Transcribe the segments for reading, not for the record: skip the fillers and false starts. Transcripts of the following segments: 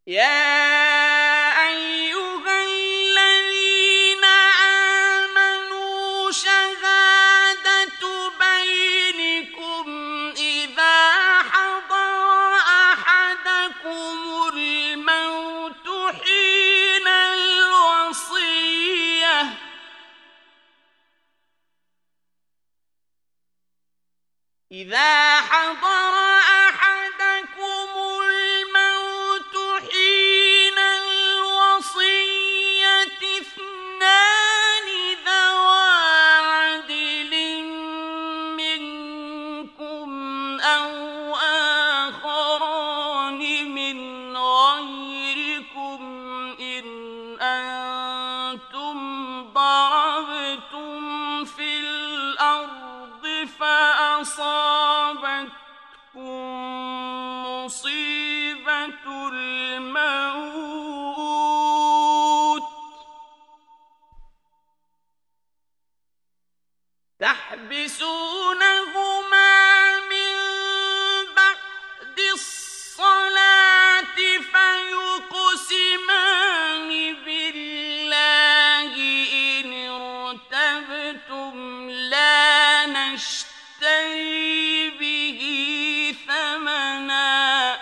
يا أيها الذين آمنوا شهادة بينكم إذا حضر أحدكم الموت حين الوصية اثنان ذوى عدل منكم أو آخران من غيركم إن أنتم ضربتم في الأرض فأصابتكم مصيبة الموت تحبسونهما من بعد الصلاة فيقسمان بالله إن ارتبتم لا نشتري به ثمنا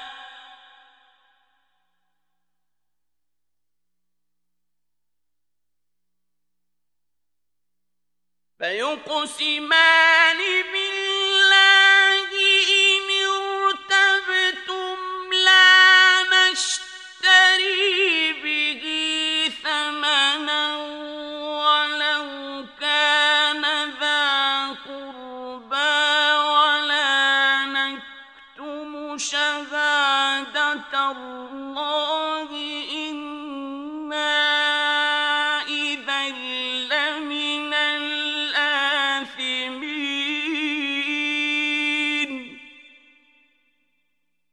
ولو كان ذا قربى ولا نكتم شهادة الرسول